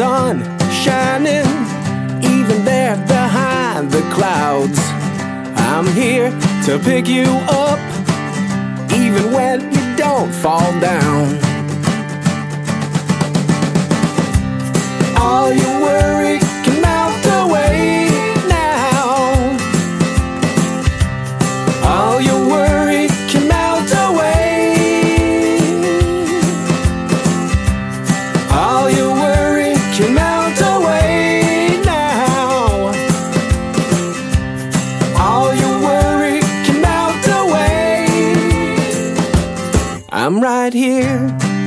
sun shining, even there behind the clouds. I'm here to pick you up, even when you don't fall down. All your worry can melt away now. All your worry can melt away. All your worry can melt away now. All your worry can melt away. I'm right here.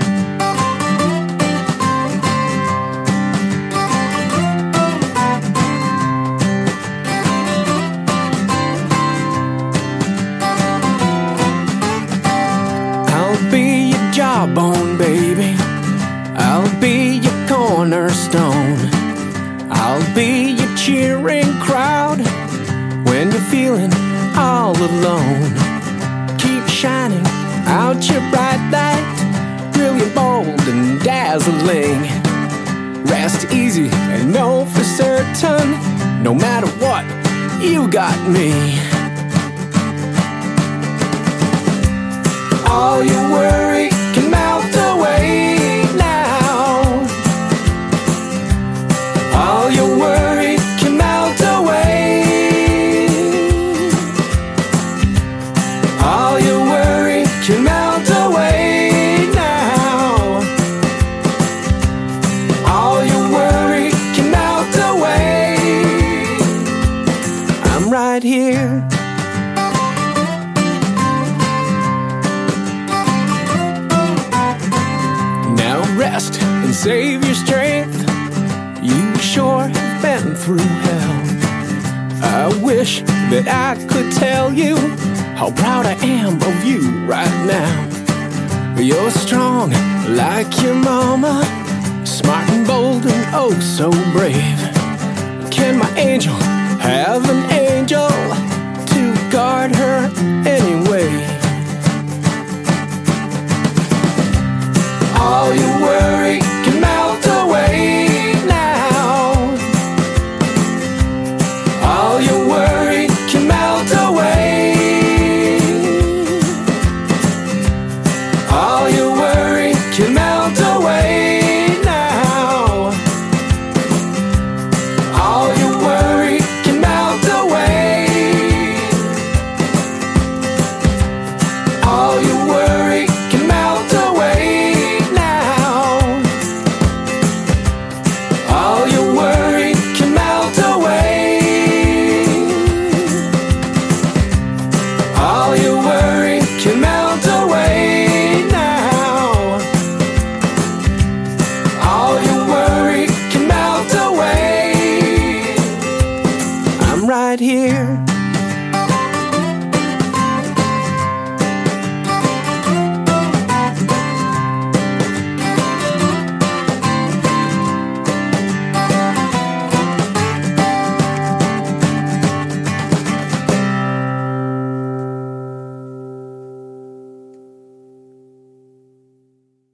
I'll be your jawbone, baby. I'll be your cornerstone. I'll be your cheering crowd when you're feeling all alone. Keep shining out your bright light, brilliant, bold, and dazzling. Rest easy and know for certain, no matter what, you got me. All your worry can melt away now. All your worry can melt away. All your worry can melt away now. All your worry can melt away. I'm right here. Rest and save your strength. You sure have been through hell. I wish that I could tell you how proud I am of you right now. You're strong like your mama, smart and bold and oh so brave. Can my angel have an angel to guard her anyway? All your worry can melt away now. All your worry can melt away. All your worry can melt away now. All your worry can melt away. All your worry can melt away. All your worry can melt away. All your worry can melt away now. All your worry can melt away. I'm right here.